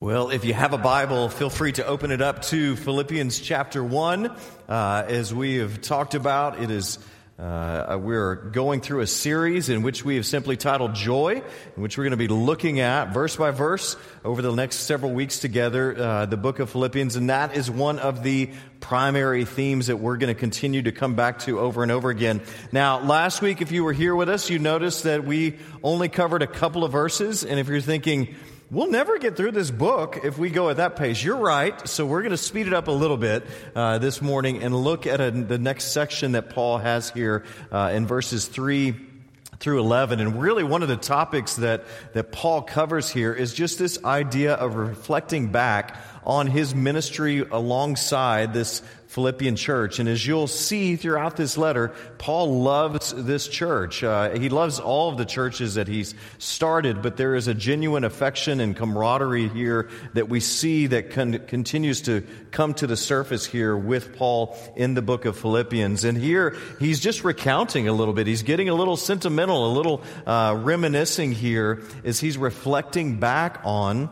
Well, if you have a Bible, feel free to open it up to Philippians chapter 1. As we have talked about, we're going through a series in which we have simply titled Joy, in which we're going to be looking at verse by verse over the next several weeks together, the book of Philippians, and that is one of the primary themes that we're going to continue to come back to over and over again. Now, last week, if you were here with us, you noticed that we only covered a couple of verses, and if you're thinking, we'll never get through this book if we go at that pace. You're right. So we're going to speed it up a little bit this morning and look at the next section that Paul has here in verses 3 through 11. And really one of the topics that Paul covers here is just this idea of reflecting back on his ministry alongside this Philippian church. And as you'll see throughout this letter, Paul loves this church. He loves all of the churches that he's started, but there is a genuine affection and camaraderie here that we see that continues to come to the surface here with Paul in the book of Philippians. And here he's just recounting a little bit. He's getting a little sentimental, a little reminiscing here as he's reflecting back on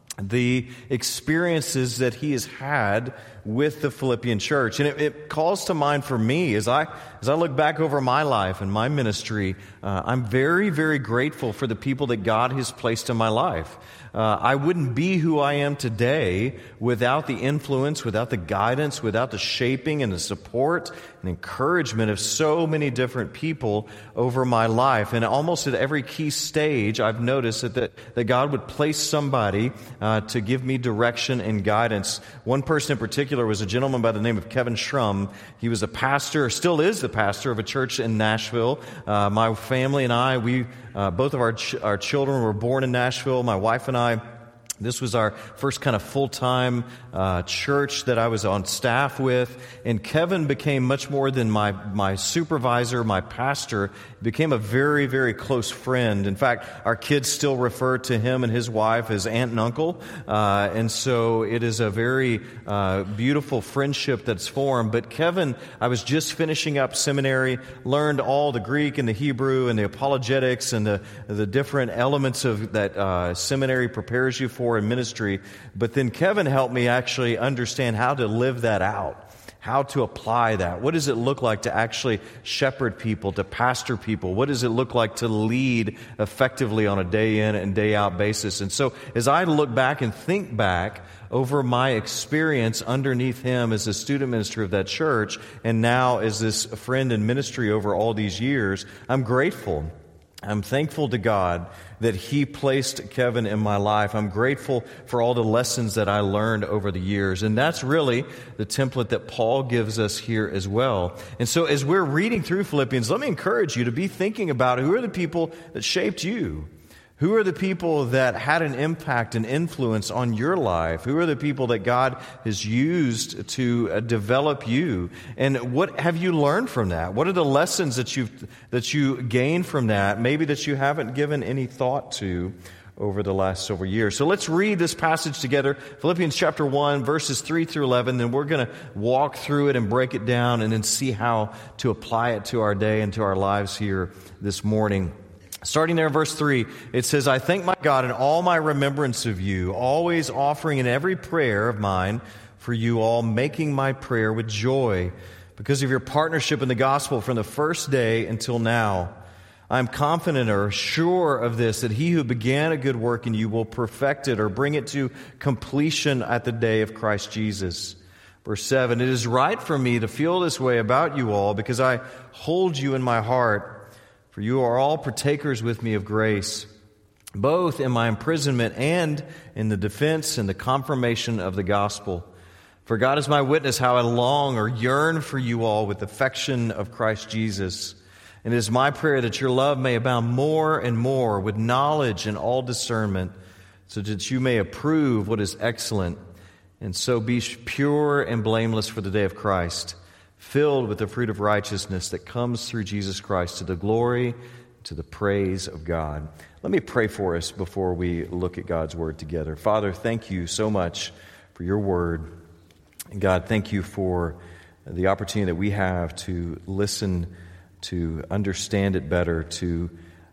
the experiences that he has had with the Philippian church. And it calls to mind for me as I look back over my life and my ministry, I'm very, very grateful for the people that God has placed in my life. I wouldn't be who I am today without the influence, without the guidance, without the shaping and the support and encouragement of so many different people over my life. And almost at every key stage, I've noticed that God would place somebody to give me direction and guidance. One person in particular was a gentleman by the name of Kevin Schrum. He was a pastor, still is the pastor of a church in Nashville. My family and I, both of our children were born in Nashville. My wife and I, this was our first kind of full-time church that I was on staff with. And Kevin became much more than my supervisor, my pastor. He became a very, very close friend. In fact, our kids still refer to him and his wife as aunt and uncle. And so it is a very beautiful friendship that's formed. But Kevin, I was just finishing up seminary, learned all the Greek and the Hebrew and the apologetics and the different elements of that seminary prepares you for in ministry. But then Kevin helped me actually understand how to live that out, how to apply that. What does it look like to actually shepherd people, to pastor people? What does it look like to lead effectively on a day in and day out basis? And so as I look back and think back over my experience underneath him as a student minister of that church, and now as this friend in ministry over all these years, I'm grateful. I'm thankful to God that He placed Kevin in my life. I'm grateful for all the lessons that I learned over the years. And that's really the template that Paul gives us here as well. And so as we're reading through Philippians, let me encourage you to be thinking about who are the people that shaped you? Who are the people that had an impact and influence on your life? Who are the people that God has used to develop you? And what have you learned from that? What are the lessons that you gained from that, maybe that you haven't given any thought to over the last several years? So let's read this passage together, Philippians chapter 1, verses 3 through 11. Then we're going to walk through it and break it down and then see how to apply it to our day and to our lives here this morning. Starting there in verse 3, it says, I thank my God in all my remembrance of you, always offering in every prayer of mine for you all, making my prayer with joy because of your partnership in the gospel from the first day until now. I am confident or sure of this, that he who began a good work in you will perfect it or bring it to completion at the day of Christ Jesus. Verse 7, it is right for me to feel this way about you all because I hold you in my heart. For you are all partakers with me of grace, both in my imprisonment and in the defense and the confirmation of the gospel. For God is my witness how I long or yearn for you all with affection of Christ Jesus. And it is my prayer that your love may abound more and more with knowledge and all discernment, so that you may approve what is excellent, and so be pure and blameless for the day of Christ, filled with the fruit of righteousness that comes through Jesus Christ to the glory, to the praise of God. Let me pray for us before we look at God's Word together. Father, thank you so much for your Word. And God, thank you for the opportunity that we have to listen, to understand it better, to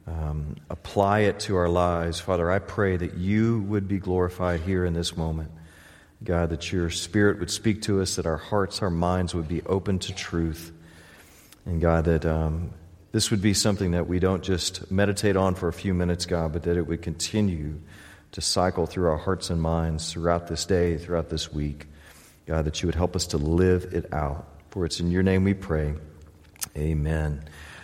apply it to our lives. Father, I pray that you would be glorified here in this moment. God, that your Spirit would speak to us, that our hearts, our minds would be open to truth. And God, that this would be something that we don't just meditate on for a few minutes, God, but that it would continue to cycle through our hearts and minds throughout this day, throughout this week. God, that you would help us to live it out. For it's in your name we pray. Amen.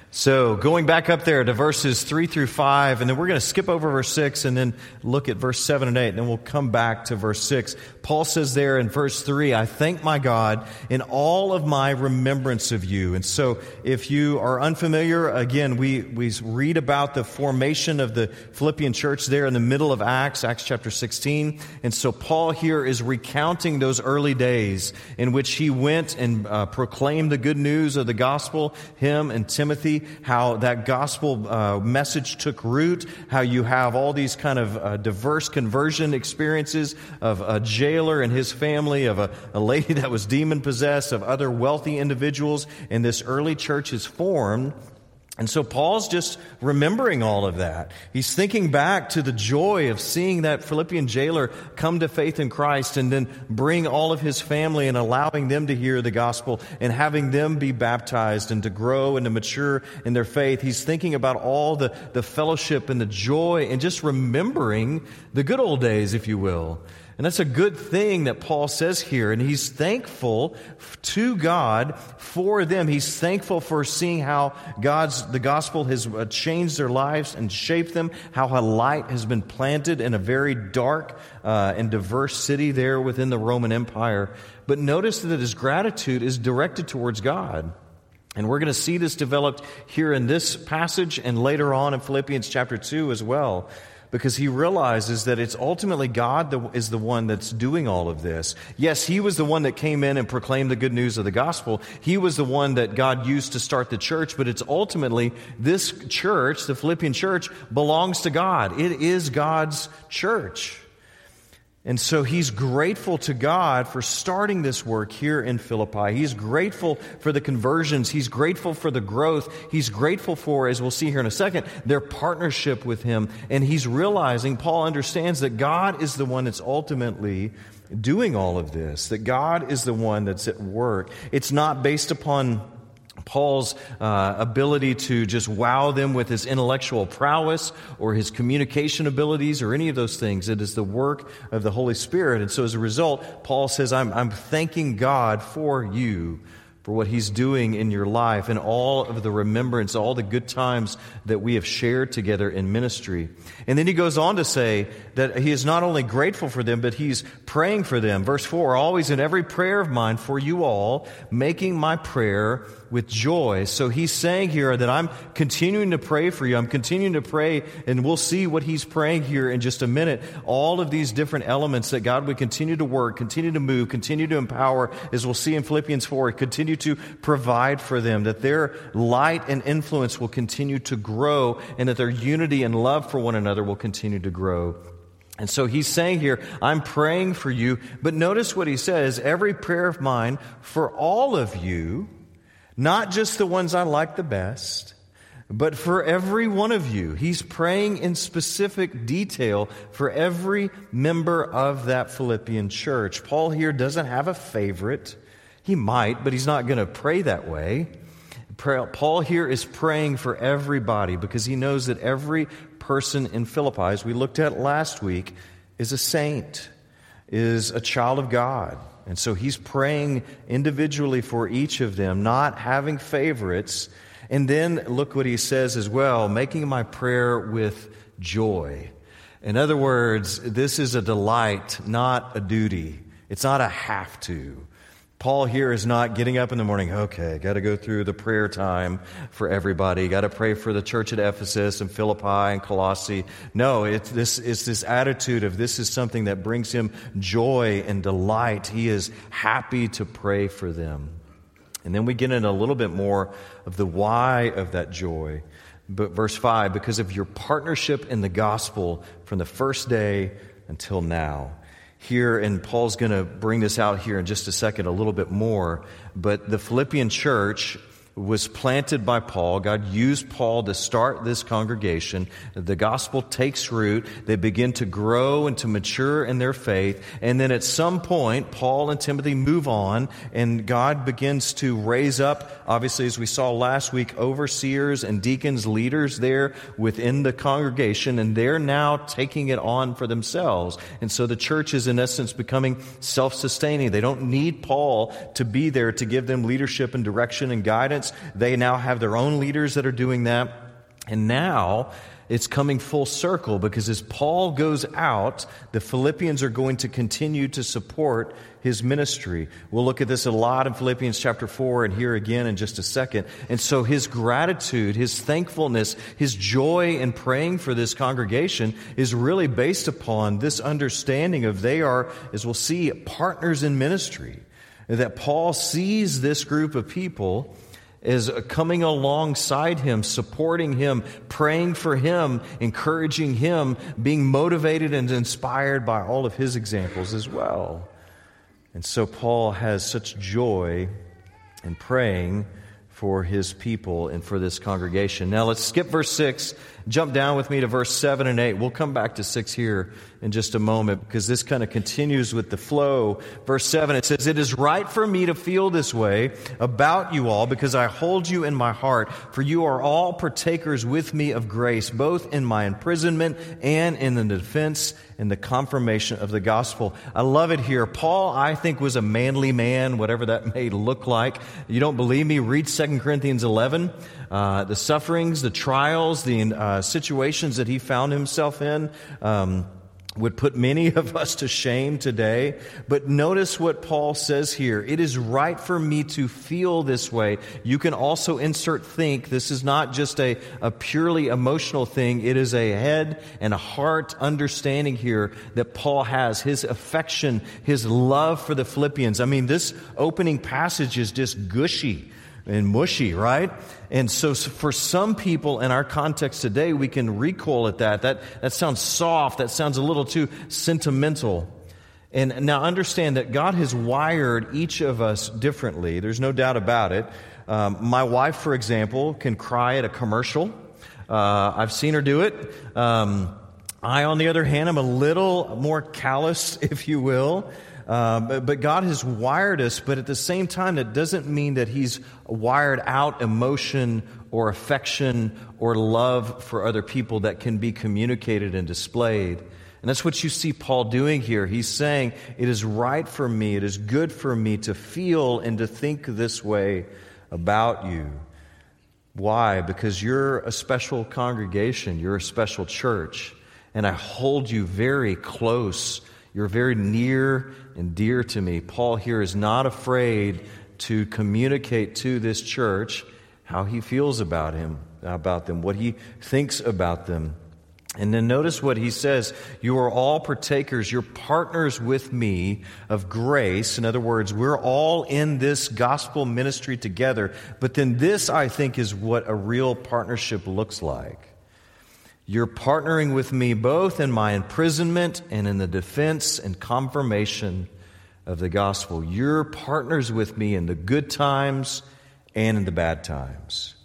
So going back up there to verses 3 through 5, and then we're going to skip over verse 6 and then look at verse 7 and 8, and then we'll come back to verse 6. Paul says there in verse 3, I thank my God in all of my remembrance of you. And so if you are unfamiliar, again, we read about the formation of the Philippian church there in the middle of Acts chapter 16. And so Paul here is recounting those early days in which he went and proclaimed the good news of the gospel, him and Timothy, how that gospel message took root, how you have all these kind of diverse conversion experiences of a jailer and his family, of a lady that was demon-possessed, of other wealthy individuals, and this early church is formed. And so Paul's just remembering all of that. He's thinking back to the joy of seeing that Philippian jailer come to faith in Christ and then bring all of his family and allowing them to hear the gospel and having them be baptized and to grow and to mature in their faith. He's thinking about all the fellowship and the joy and just remembering the good old days, if you will. And that's a good thing that Paul says here. And he's thankful to God for them. He's thankful for seeing how the gospel has changed their lives and shaped them, how a light has been planted in a very dark and diverse city there within the Roman Empire. But notice that his gratitude is directed towards God. And we're going to see this developed here in this passage and later on in Philippians chapter 2 as well. Because he realizes that it's ultimately God that is the one that's doing all of this. Yes, he was the one that came in and proclaimed the good news of the gospel. He was the one that God used to start the church, but it's ultimately this church, the Philippian church, belongs to God. It is God's church. And so he's grateful to God for starting this work here in Philippi. He's grateful for the conversions. He's grateful for the growth. He's grateful for, as we'll see here in a second, their partnership with him. And he's realizing, Paul understands that God is the one that's ultimately doing all of this, that God is the one that's at work. It's not based upon Paul's ability to just wow them with his intellectual prowess or his communication abilities or any of those things. It is the work of the Holy Spirit. And so as a result, Paul says, I'm thanking God for you, for what he's doing in your life and all of the remembrance, all the good times that we have shared together in ministry. And then he goes on to say that he is not only grateful for them, but he's praying for them. Verse 4, always in every prayer of mine for you all, making my prayer with joy. So he's saying here that I'm continuing to pray for you. I'm continuing to pray, and we'll see what he's praying here in just a minute. All of these different elements that God would continue to work, continue to move, continue to empower, as we'll see in Philippians 4, continue to provide for them, that their light and influence will continue to grow, and that their unity and love for one another will continue to grow. And so he's saying here, I'm praying for you, but notice what he says, every prayer of mine for all of you, not just the ones I like the best, but for every one of you. He's praying in specific detail for every member of that Philippian church. Paul here doesn't have a favorite. He might, but he's not going to pray that way. Paul here is praying for everybody because he knows that every person in Philippi, as we looked at last week, is a saint, is a child of God. And so he's praying individually for each of them, not having favorites. And then look what he says as well, making my prayer with joy. In other words, this is a delight, not a duty. It's not a have to. Paul here is not getting up in the morning, okay, got to go through the prayer time for everybody, got to pray for the church at Ephesus and Philippi and Colossae. No, it's this attitude of this is something that brings him joy and delight. He is happy to pray for them. And then we get into a little bit more of the why of that joy. But verse 5, because of your partnership in the gospel from the first day until now. Here, and Paul's going to bring this out here in just a second a little bit more, but the Philippian church was planted by Paul. God used Paul to start this congregation. The gospel takes root. They begin to grow and to mature in their faith. And then at some point, Paul and Timothy move on, and God begins to raise up, obviously, as we saw last week, overseers and deacons, leaders there within the congregation, and they're now taking it on for themselves. And so the church is, in essence, becoming self-sustaining. They don't need Paul to be there to give them leadership and direction and guidance. They now have their own leaders that are doing that. And now it's coming full circle, because as Paul goes out, the Philippians are going to continue to support his ministry. We'll look at this a lot in Philippians chapter 4 and here again in just a second. And so his gratitude, his thankfulness, his joy in praying for this congregation is really based upon this understanding of they are, as we'll see, partners in ministry. That Paul sees this group of people as coming alongside him, supporting him, praying for him, encouraging him, being motivated and inspired by all of his examples as well. And so Paul has such joy in praying for his people and for this congregation. Now let's skip verse 6, jump down with me to verse 7 and 8. We'll come back to 6 here in just a moment, because this kind of continues with the flow. Verse 7, it says, "It is right for me to feel this way about you all, because I hold you in my heart, for you are all partakers with me of grace, both in my imprisonment and in the defense and the confirmation of the gospel." I love it here. Paul, I think, was a manly man, whatever that may look like. You don't believe me? Read 2 Corinthians 11. The sufferings, the trials, the situations that he found himself in would put many of us to shame today. But notice what Paul says here. It is right for me to feel this way. You can also insert think. This is not just a purely emotional thing. It is a head and a heart understanding here that Paul has. His affection, his love for the Philippians. I mean, this opening passage is just gushy and mushy, right? And so for some people in our context today, we can recoil at that. That sounds soft. That sounds a little too sentimental. And now understand that God has wired each of us differently. There's no doubt about it. My wife, for example, can cry at a commercial. I've seen her do it. I, on the other hand, am a little more callous, if you will. But God has wired us, but at the same time, that doesn't mean that He's wired out emotion or affection or love for other people that can be communicated and displayed. And that's what you see Paul doing here. He's saying, it is right for me, it is good for me to feel and to think this way about you. Why? Because you're a special congregation, you're a special church, and I hold you very close. You're very near and dear to me. Paul here is not afraid to communicate to this church how he feels about them, what he thinks about them. And then notice what he says. You are all partakers, you're partners with me of grace. In other words, we're all in this gospel ministry together. But then this, I think, is what a real partnership looks like. You're partnering with me both in my imprisonment and in the defense and confirmation of the gospel. You're partners with me in the good times and in the bad times.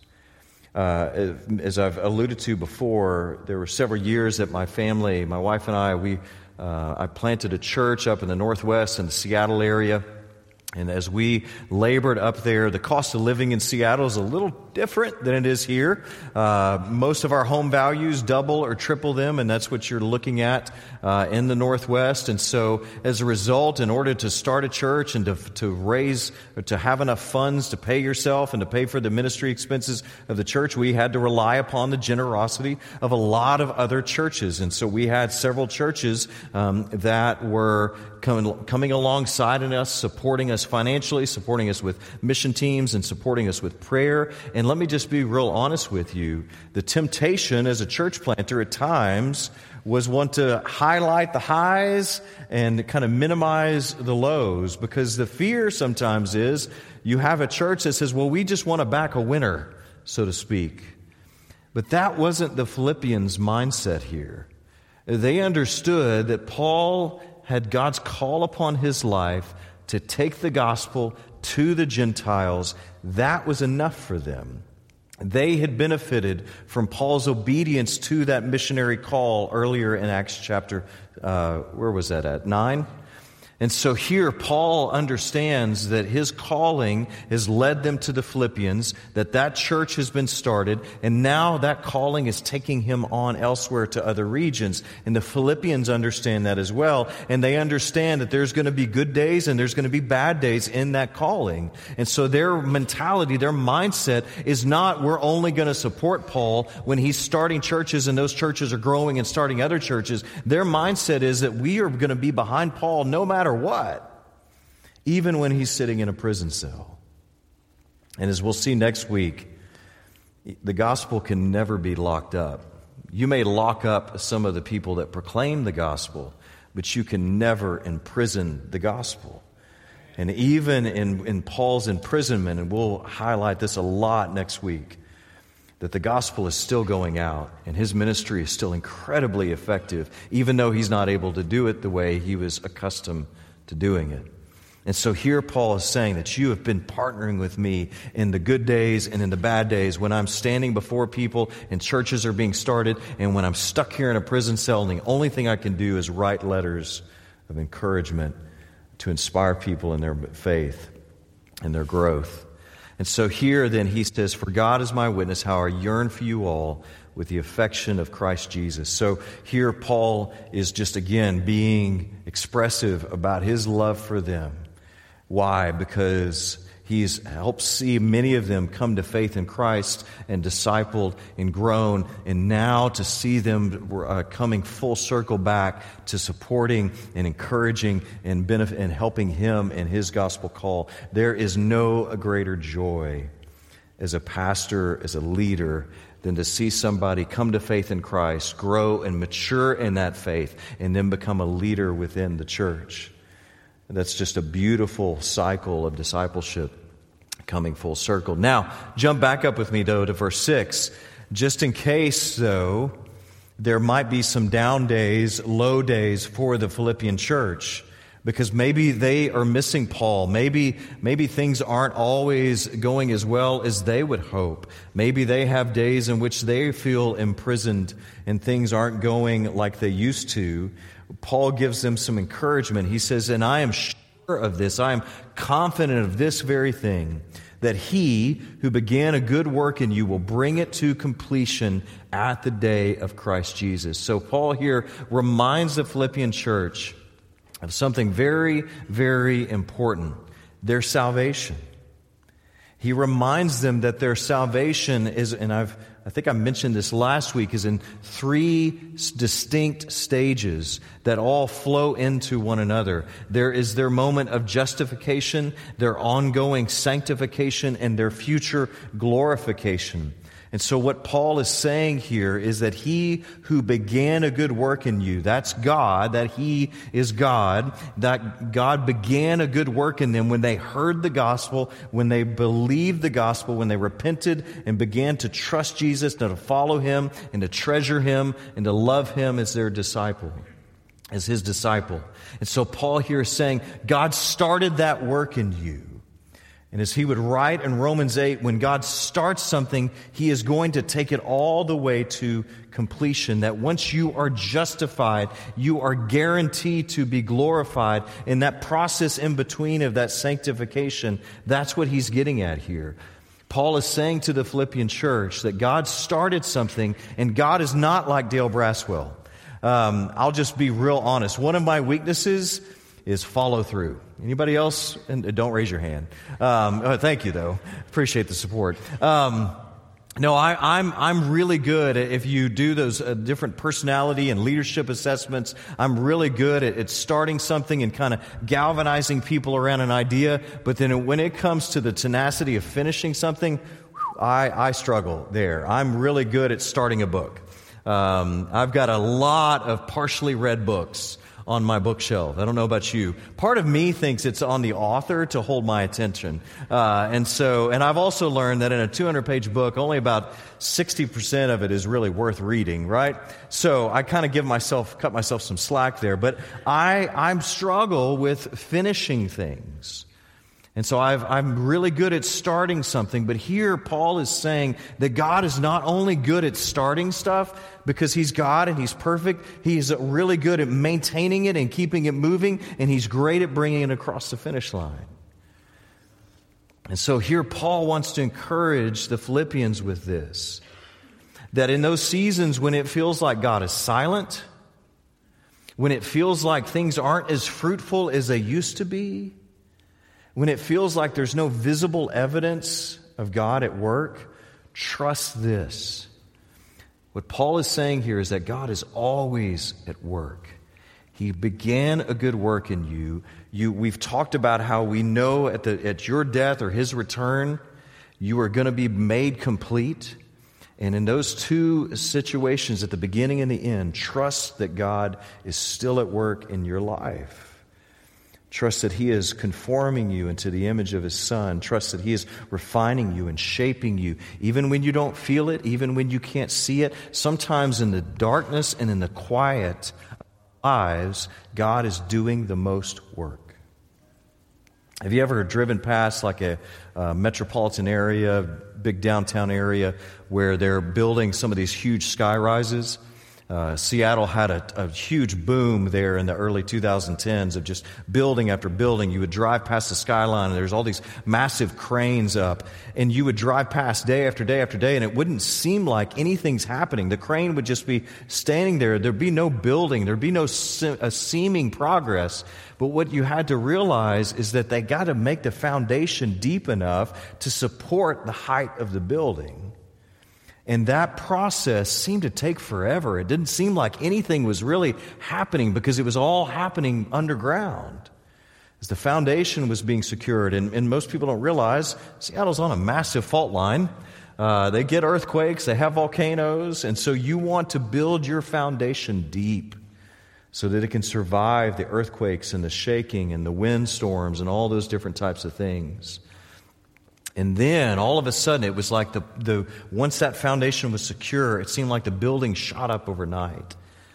As I've alluded to before, there were several years that my family, my wife and I planted a church up in the Northwest in the Seattle area. And as we labored up there, the cost of living in Seattle is a little different than it is here. Most of our home values double or triple them, and that's what you're looking at in the Northwest. And so as a result, in order to start a church and to have enough funds to pay yourself and to pay for the ministry expenses of the church, we had to rely upon the generosity of a lot of other churches. And so we had several churches that were coming alongside us, supporting us financially, supporting us with mission teams, and supporting us with prayer. And let me just be real honest with you. The temptation as a church planter at times was one to highlight the highs and kind of minimize the lows, because the fear sometimes is you have a church that says, well, we just want to back a winner, so to speak. But that wasn't the Philippians' mindset here. They understood that Paul had God's call upon his life to take the gospel to the Gentiles. That was enough for them. They had benefited from Paul's obedience to that missionary call earlier in Acts chapter, where was that at? 9? And so here, Paul understands that his calling has led them to the Philippians, that church has been started, and now that calling is taking him on elsewhere to other regions. And the Philippians understand that as well, and they understand that there's going to be good days and there's going to be bad days in that calling. And so their mentality, their mindset is not, we're only going to support Paul when he's starting churches and those churches are growing and starting other churches. Their mindset is that we are going to be behind Paul no matter what, even when he's sitting in a prison cell. And as we'll see next week, the gospel can never be locked up. You may lock up some of the people that proclaim the gospel, but you can never imprison the gospel. And even in Paul's imprisonment, and we'll highlight this a lot next week, that the gospel is still going out and his ministry is still incredibly effective, even though he's not able to do it the way he was accustomed to doing it. And so here Paul is saying that you have been partnering with me in the good days and in the bad days, when I'm standing before people and churches are being started, and when I'm stuck here in a prison cell and the only thing I can do is write letters of encouragement to inspire people in their faith and their growth. And so here then he says, for God is my witness, how I yearn for you all with the affection of Christ Jesus. So here Paul is just again being expressive about his love for them. Why? Because he's helped see many of them come to faith in Christ and discipled and grown, and now to see them coming full circle back to supporting and encouraging and helping him in his gospel call. There is no greater joy as a pastor, as a leader, than to see somebody come to faith in Christ, grow and mature in that faith, and then become a leader within the church. That's just a beautiful cycle of discipleship coming full circle. Now, jump back up with me, though, to verse 6. Just in case, though, there might be some down days, low days for the Philippian church, because maybe they are missing Paul. Maybe things aren't always going as well as they would hope. Maybe they have days in which they feel imprisoned and things aren't going like they used to. Paul gives them some encouragement. He says, and I am sure of this, I am confident of this very thing, that he who began a good work in you will bring it to completion at the day of Christ Jesus. So Paul here reminds the Philippian church of something very, very important, their salvation. He reminds them that their salvation is, and I think I mentioned this last week, is in 3 distinct stages that all flow into one another. There is their moment of justification, their ongoing sanctification, and their future glorification. And so what Paul is saying here is that he who began a good work in you, that's God, that he is God, that God began a good work in them when they heard the gospel, when they believed the gospel, when they repented and began to trust Jesus, and to follow him and to treasure him and to love him as their disciple, as his disciple. And so Paul here is saying, God started that work in you. And as he would write in Romans 8, when God starts something, he is going to take it all the way to completion. That once you are justified, you are guaranteed to be glorified. In that process in between of that sanctification, that's what he's getting at here. Paul is saying to the Philippian church that God started something, and God is not like Dale Braswell. I'll just be real honest. One of my weaknesses is follow through. Anybody else? And don't raise your hand. Thank you, though. Appreciate the support. No, I'm really good at, if you do those different personality and leadership assessments, I'm really good at starting something and kind of galvanizing people around an idea. But then when it comes to the tenacity of finishing something, I struggle there. I'm really good at starting a book. I've got a lot of partially read books on my bookshelf. I don't know about you. Part of me thinks it's on the author to hold my attention. And I've also learned that in a 200-page book, only about 60% of it is really worth reading, right? So I kind of cut myself some slack there. But I struggle with finishing things. And so I'm really good at starting something, but here Paul is saying that God is not only good at starting stuff because He's God and He's perfect, He's really good at maintaining it and keeping it moving, and He's great at bringing it across the finish line. And so here Paul wants to encourage the Philippians with this, that in those seasons when it feels like God is silent, when it feels like things aren't as fruitful as they used to be, when it feels like there's no visible evidence of God at work, trust this. What Paul is saying here is that God is always at work. He began a good work in you. We've talked about how we know at your death or His return, you are going to be made complete. And in those two situations, at the beginning and the end, trust that God is still at work in your life. Trust that He is conforming you into the image of His Son. Trust that He is refining you and shaping you, even when you don't feel it, even when you can't see it. Sometimes in the darkness and in the quiet lives, God is doing the most work. Have you ever driven past like a metropolitan area, big downtown area, where they're building some of these huge sky rises? Seattle had a huge boom there in the early 2010s of just building after building. You would drive past the skyline and there's all these massive cranes up, and you would drive past day after day after day, and it wouldn't seem like anything's happening. The crane would just be standing there. There'd be no building. There'd be no seeming progress. But what you had to realize is that they got to make the foundation deep enough to support the height of the building. And that process seemed to take forever. It didn't seem like anything was really happening because it was all happening underground as the foundation was being secured. And most people don't realize Seattle's on a massive fault line. They get earthquakes, they have volcanoes, and so you want to build your foundation deep so that it can survive the earthquakes and the shaking and the windstorms and all those different types of things. And then, all of a sudden, it was like once that foundation was secure, it seemed like the building shot up overnight.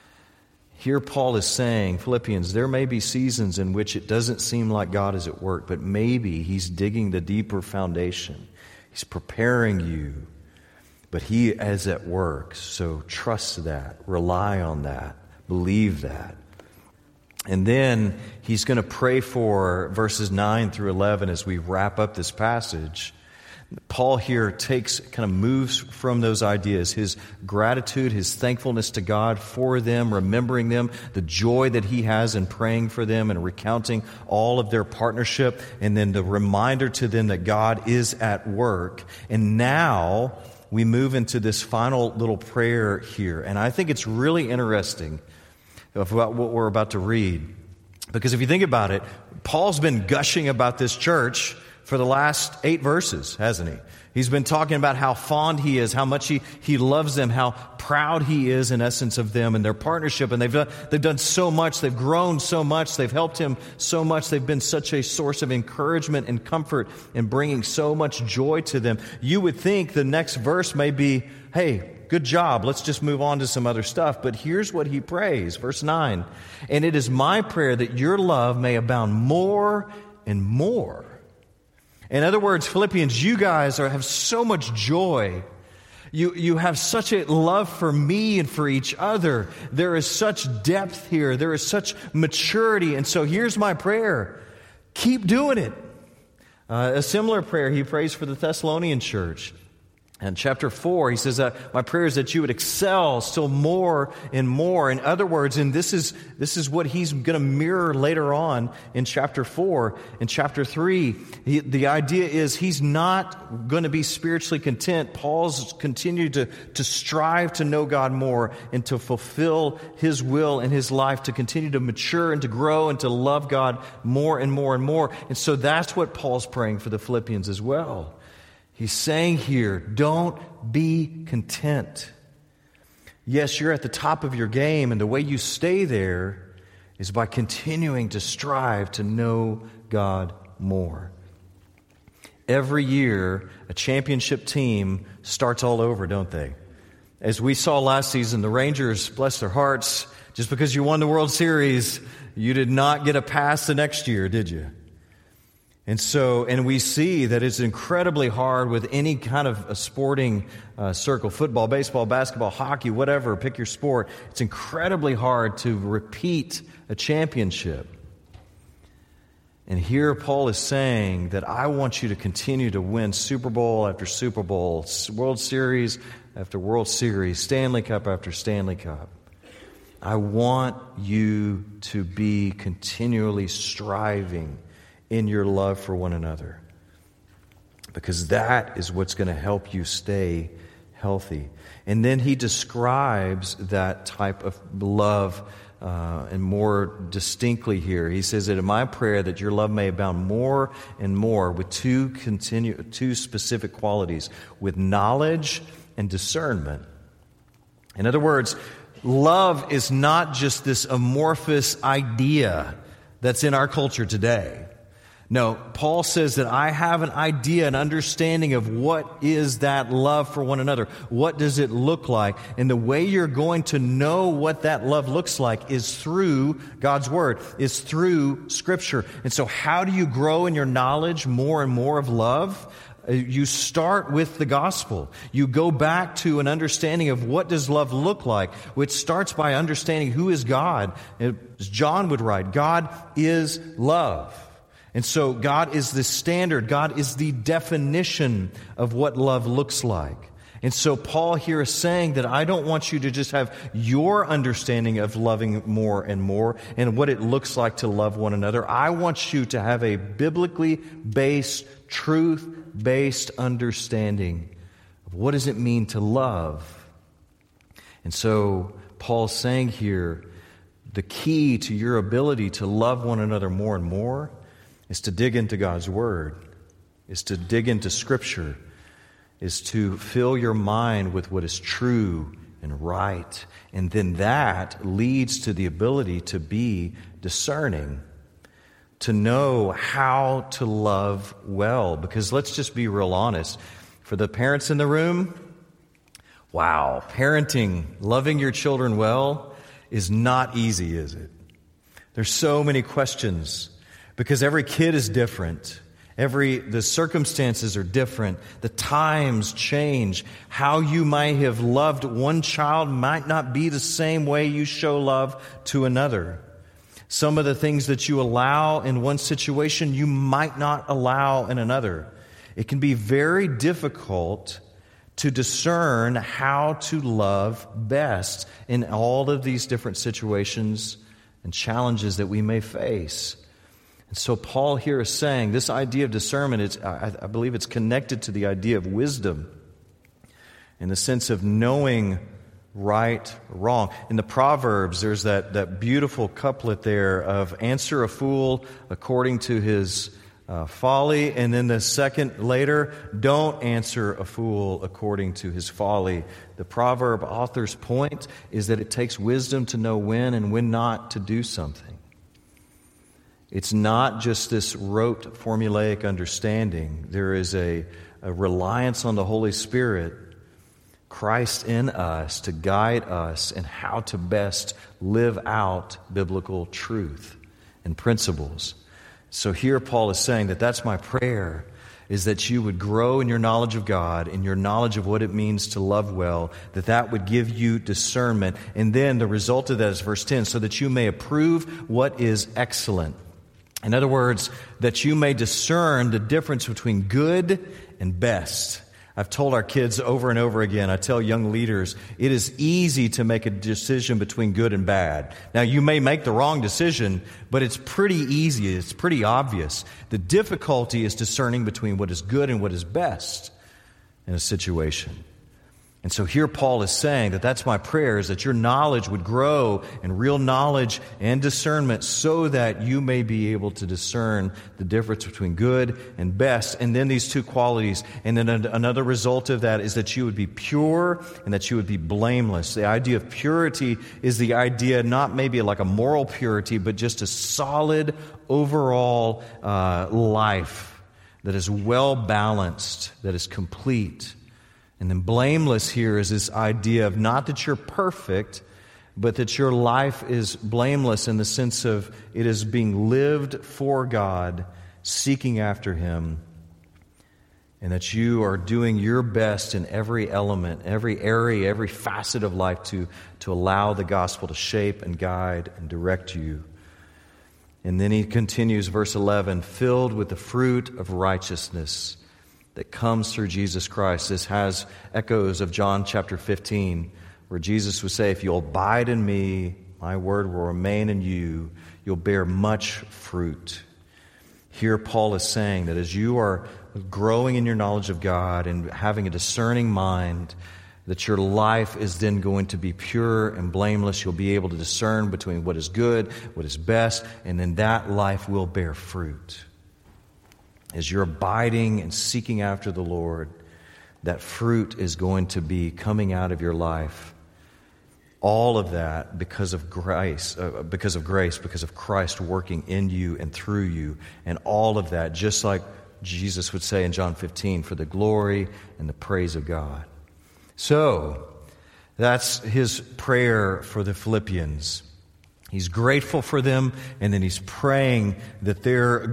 Here Paul is saying, Philippians, there may be seasons in which it doesn't seem like God is at work, but maybe He's digging the deeper foundation. He's preparing you, but He is at work. So trust that, rely on that, believe that. And then he's going to pray for verses 9 through 11 as we wrap up this passage. Paul here moves from those ideas, his gratitude, his thankfulness to God for them, remembering them, the joy that he has in praying for them and recounting all of their partnership, and then the reminder to them that God is at work. And now we move into this final little prayer here. And I think it's really interesting about what we're about to read. Because if you think about it, Paul's been gushing about this church for the last 8 verses, hasn't he? He's been talking about how fond he is, how much he loves them, how proud he is, in essence, of them and their partnership. And they've done so much. They've grown so much. They've helped him so much. They've been such a source of encouragement and comfort and bringing so much joy to them. You would think the next verse may be, hey, good job. Let's just move on to some other stuff. But here's what he prays. Verse 9. And it is my prayer that your love may abound more and more. In other words, Philippians, you guys have so much joy. You have such a love for me and for each other. There is such depth here. There is such maturity. And so here's my prayer. Keep doing it. A similar prayer he prays for the Thessalonian church. In chapter 4, he says that my prayer is that you would excel still more and more. In other words, and this is what he's going to mirror later on in chapter 4. In chapter 3, the idea is he's not going to be spiritually content. Paul's continued to strive to know God more and to fulfill His will in his life, to continue to mature and to grow and to love God more and more and more. And so that's what Paul's praying for the Philippians as well. He's saying here, don't be content. Yes, you're at the top of your game, and the way you stay there is by continuing to strive to know God more. Every year, a championship team starts all over, don't they? As we saw last season, the Rangers, bless their hearts, just because you won the World Series, you did not get a pass the next year, did you? And we see that it's incredibly hard with any kind of a sporting circle, football, baseball, basketball, hockey, whatever, pick your sport. It's incredibly hard to repeat a championship. And here Paul is saying that I want you to continue to win Super Bowl after Super Bowl, World Series after World Series, Stanley Cup after Stanley Cup. I want you to be continually striving in your love for one another, because that is what's going to help you stay healthy. And then he describes that type of love and more distinctly here. He says that in my prayer that your love may abound more and more with two specific qualities, with knowledge and discernment. In other words, love is not just this amorphous idea that's in our culture today. No, Paul says that I have an idea, an understanding of what is that love for one another. What does it look like? And the way you're going to know what that love looks like is through God's Word, is through Scripture. And so how do you grow in your knowledge more and more of love? You start with the gospel. You go back to an understanding of what does love look like, which starts by understanding who is God. As John would write, God is love. And so God is the standard. God is the definition of what love looks like. And so Paul here is saying that I don't want you to just have your understanding of loving more and more and what it looks like to love one another. I want you to have a biblically based, truth-based understanding of what does it mean to love. And so Paul's saying here, the key to your ability to love one another more and more is to dig into God's Word, is to dig into Scripture, is to fill your mind with what is true and right. And then that leads to the ability to be discerning, to know how to love well. Because let's just be real honest. For the parents in the room, wow, parenting, loving your children well is not easy, is it? There's so many questions. Because every kid is different. The circumstances are different. The times change. How you might have loved one child might not be the same way you show love to another. Some of the things that you allow in one situation, you might not allow in another. It can be very difficult to discern how to love best in all of these different situations and challenges that we may face. And so Paul here is saying this idea of discernment, I believe it's connected to the idea of wisdom in the sense of knowing right or wrong. In the Proverbs, there's that beautiful couplet there of answer a fool according to his folly, and then the second later, don't answer a fool according to his folly. The proverb author's point is that it takes wisdom to know when and when not to do something. It's not just this rote, formulaic understanding. There is a reliance on the Holy Spirit, Christ in us, to guide us in how to best live out biblical truth and principles. So here Paul is saying that that's my prayer, is that you would grow in your knowledge of God, in your knowledge of what it means to love well, that would give you discernment. And then the result of that is verse 10, so that you may approve what is excellent. In other words, that you may discern the difference between good and best. I've told our kids over and over again, I tell young leaders, it is easy to make a decision between good and bad. Now, you may make the wrong decision, but it's pretty easy. It's pretty obvious. The difficulty is discerning between what is good and what is best in a situation. And so here Paul is saying that that's my prayer, is that your knowledge would grow in real knowledge and discernment so that you may be able to discern the difference between good and best. And then these two qualities. And then another result of that is that you would be pure and that you would be blameless. The idea of purity is the idea not maybe like a moral purity, but just a solid overall life that is well balanced, that is complete. And then blameless here is this idea of not that you're perfect, but that your life is blameless in the sense of it is being lived for God, seeking after Him, and that you are doing your best in every element, every area, every facet of life to allow the gospel to shape and guide and direct you. And then he continues, verse 11, filled with the fruit of righteousness that comes through Jesus Christ. This has echoes of John chapter 15, where Jesus would say, if you'll abide in me, my word will remain in you, you'll bear much fruit. Here Paul is saying that as you are growing in your knowledge of God and having a discerning mind, that your life is then going to be pure and blameless. You'll be able to discern between what is good, what is best, and then that life will bear fruit. As you're abiding and seeking after the Lord, that fruit is going to be coming out of your life. All of that because of grace, because of Christ working in you and through you. And all of that, just like Jesus would say in John 15, for the glory and the praise of God. So, that's his prayer for the Philippians. He's grateful for them, and then he's praying that their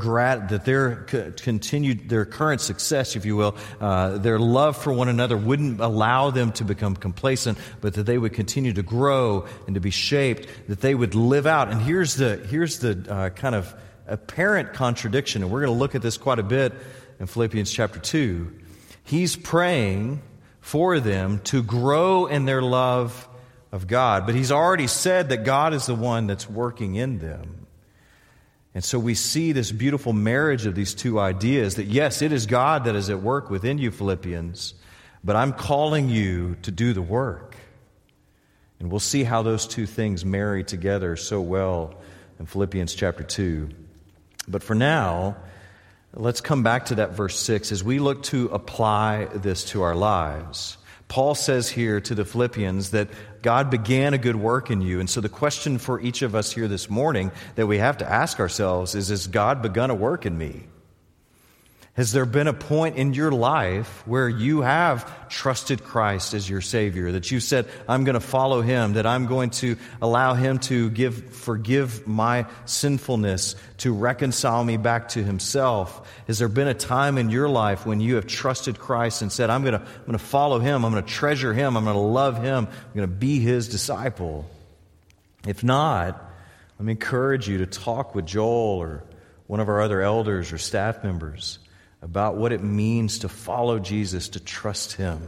current success, if you will, their love for one another wouldn't allow them to become complacent, but that they would continue to grow and to be shaped, that they would live out. And here's the kind of apparent contradiction, and we're going to look at this quite a bit in Philippians chapter 2. He's praying for them to grow in their love of God. But he's already said that God is the one that's working in them. And so we see this beautiful marriage of these two ideas that yes, it is God that is at work within you, Philippians, but I'm calling you to do the work. And we'll see how those two things marry together so well in Philippians chapter 2. But for now, let's come back to that verse 6 as we look to apply this to our lives. Paul says here to the Philippians that God began a good work in you. And so the question for each of us here this morning that we have to ask ourselves is, has God begun a work in me? Has there been a point in your life where you have trusted Christ as your Savior, that you said, I'm going to follow Him, that I'm going to allow Him to forgive my sinfulness, to reconcile me back to Himself? Has there been a time in your life when you have trusted Christ and said, I'm going to follow Him, I'm going to treasure Him, I'm going to love Him, I'm going to be His disciple? If not, let me encourage you to talk with Joel or one of our other elders or staff members about what it means to follow Jesus, to trust Him.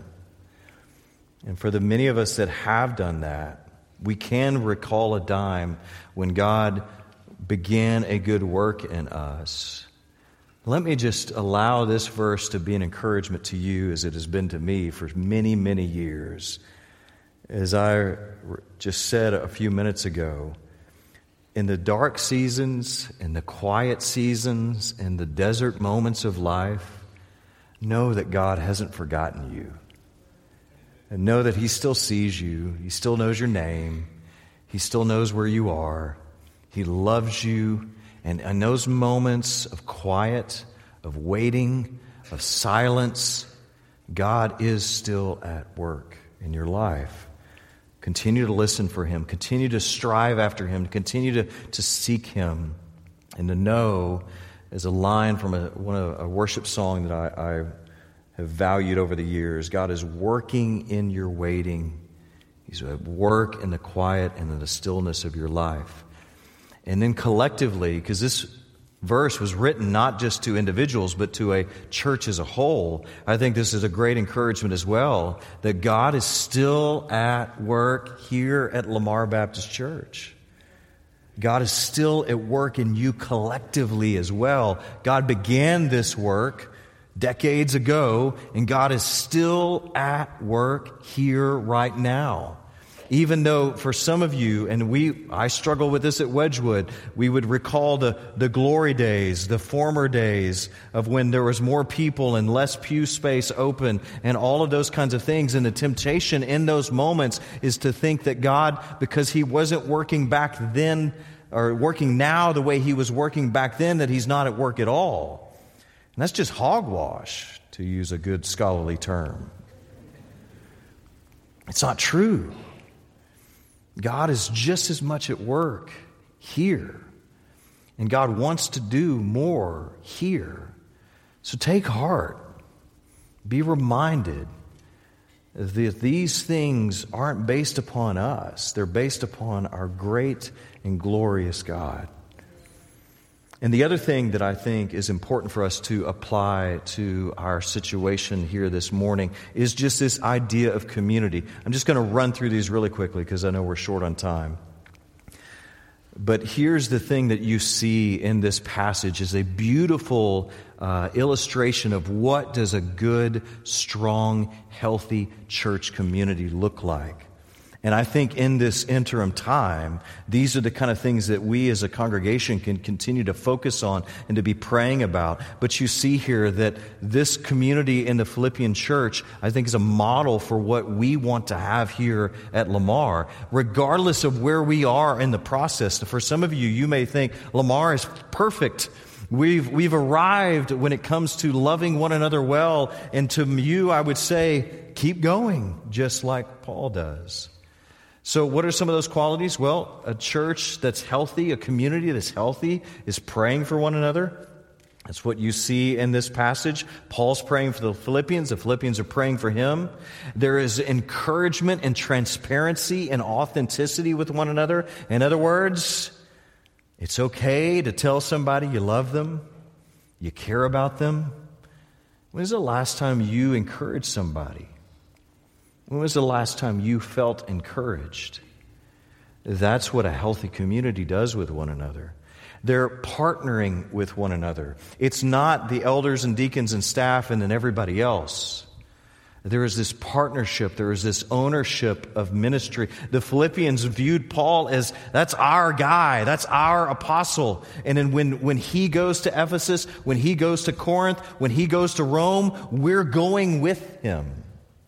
And for the many of us that have done that, we can recall a time when God began a good work in us. Let me just allow this verse to be an encouragement to you as it has been to me for many, many years. As I just said a few minutes ago, in the dark seasons, in the quiet seasons, in the desert moments of life, know that God hasn't forgotten you. And know that He still sees you. He still knows your name. He still knows where you are. He loves you. And in those moments of quiet, of waiting, of silence, God is still at work in your life. Continue to listen for Him. Continue to strive after Him. Continue to seek Him. And to know, as a line from a worship song that I have valued over the years, God is working in your waiting. He's at work in the quiet and in the stillness of your life. And then collectively, because this verse was written not just to individuals, but to a church as a whole, I think this is a great encouragement as well, that God is still at work here at Lamar Baptist Church. God is still at work in you collectively as well. God began this work decades ago, and God is still at work here right now. Even though for some of you, and I struggle with this at Wedgwood, we would recall the glory days, the former days of when there was more people and less pew space open and all of those kinds of things. And the temptation in those moments is to think that God, because He wasn't working back then or working now the way He was working back then, that He's not at work at all. And that's just hogwash, to use a good scholarly term. It's not true. God is just as much at work here. And God wants to do more here. So take heart. Be reminded that these things aren't based upon us. They're based upon our great and glorious God. And the other thing that I think is important for us to apply to our situation here this morning is just this idea of community. I'm just going to run through these really quickly because I know we're short on time. But here's the thing that you see in this passage is a beautiful illustration of what does a good, strong, healthy church community look like. And I think in this interim time, these are the kind of things that we as a congregation can continue to focus on and to be praying about. But you see here that this community in the Philippian church, I think, is a model for what we want to have here at Lamar, regardless of where we are in the process. For some of you, you may think Lamar is perfect. We've arrived when it comes to loving one another well. And to you, I would say, keep going, just like Paul does. So what are some of those qualities? Well, a church that's healthy, a community that's healthy, is praying for one another. That's what you see in this passage. Paul's praying for the Philippians are praying for him. There is encouragement and transparency and authenticity with one another. In other words, it's okay to tell somebody you love them, you care about them. When is the last time you encouraged somebody? When was the last time you felt encouraged? That's what a healthy community does with one another. They're partnering with one another. It's not the elders and deacons and staff and then everybody else. There is this partnership. There is this ownership of ministry. The Philippians viewed Paul as, that's our guy. That's our apostle. And then when he goes to Ephesus, when he goes to Corinth, when he goes to Rome, we're going with him.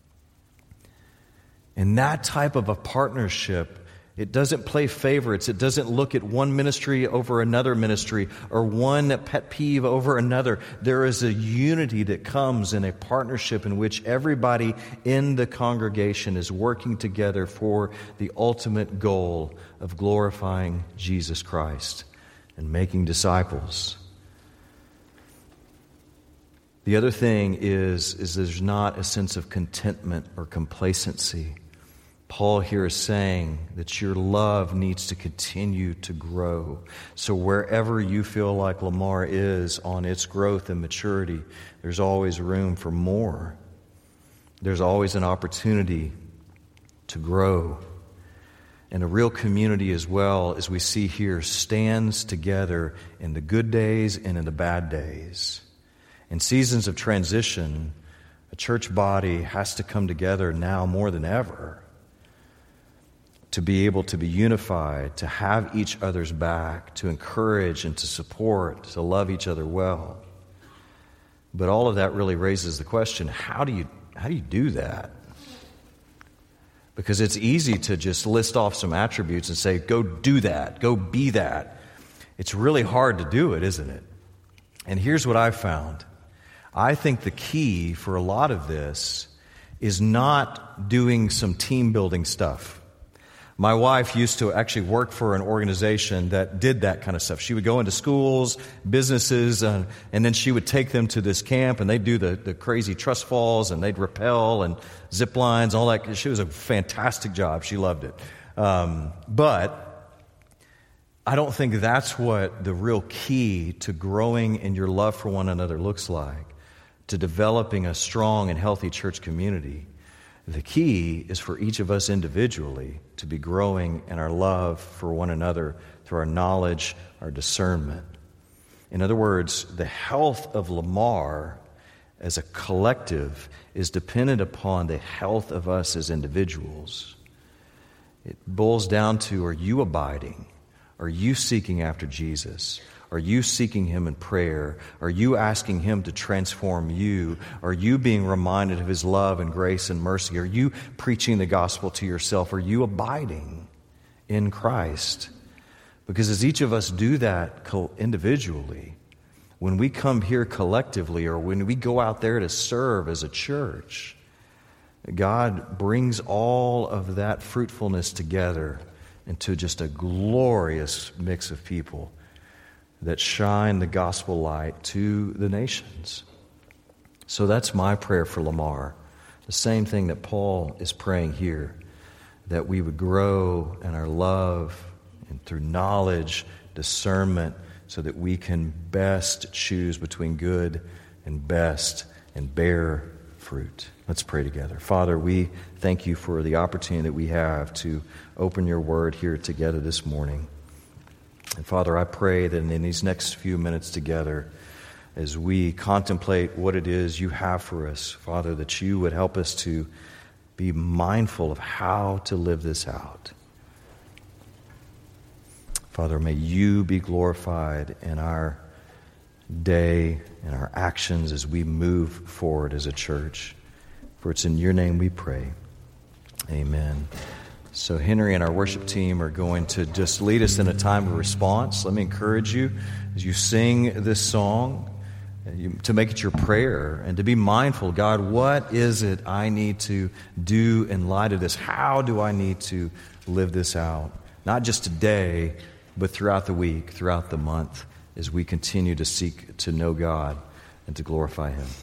And that type of a partnership, it doesn't play favorites. It doesn't look at one ministry over another ministry or one pet peeve over another. There is a unity that comes in a partnership in which everybody in the congregation is working together for the ultimate goal of glorifying Jesus Christ and making disciples. The other thing is there's not a sense of contentment or complacency. Paul here is saying that your love needs to continue to grow. So wherever you feel like Lamar is on its growth and maturity, there's always room for more. There's always an opportunity to grow. And a real community as well, as we see here, stands together in the good days and in the bad days. In seasons of transition, a church body has to come together now more than ever to be able to be unified, to have each other's back, to encourage and to support, to love each other well. But all of that really raises the question, how do you do that? Because it's easy to just list off some attributes and say, go do that, go be that. It's really hard to do it, isn't it? And here's what I've found. I think the key for a lot of this is not doing some team building stuff. My wife used to actually work for an organization that did that kind of stuff. She would go into schools, businesses, and then she would take them to this camp, and they'd do the crazy trust falls, and they'd rappel and zip lines, all that. She was a fantastic job. She loved it. But I don't think that's what the real key to growing in your love for one another looks like, to developing a strong and healthy church community. The key is for each of us individually to be growing in our love for one another through our knowledge, our discernment. In other words, the health of Lamar as a collective is dependent upon the health of us as individuals. It boils down to, are you abiding? Are you seeking after Jesus? Are you seeking Him in prayer? Are you asking Him to transform you? Are you being reminded of His love and grace and mercy? Are you preaching the gospel to yourself? Are you abiding in Christ? Because as each of us do that individually, when we come here collectively or when we go out there to serve as a church, God brings all of that fruitfulness together into just a glorious mix of people that shine the gospel light to the nations. So that's my prayer for Lamar. The same thing that Paul is praying here, that we would grow in our love and through knowledge, discernment, so that we can best choose between good and best and bear fruit. Let's pray together. Father, we thank you for the opportunity that we have to open your word here together this morning. And Father, I pray that in these next few minutes together, as we contemplate what it is you have for us, Father, that you would help us to be mindful of how to live this out. Father, may you be glorified in our day and our actions as we move forward as a church. For it's in your name we pray. Amen. So Henry and our worship team are going to just lead us in a time of response. Let me encourage you as you sing this song to make it your prayer and to be mindful, God, what is it I need to do in light of this? How do I need to live this out? Not just today, but throughout the week, throughout the month, as we continue to seek to know God and to glorify Him.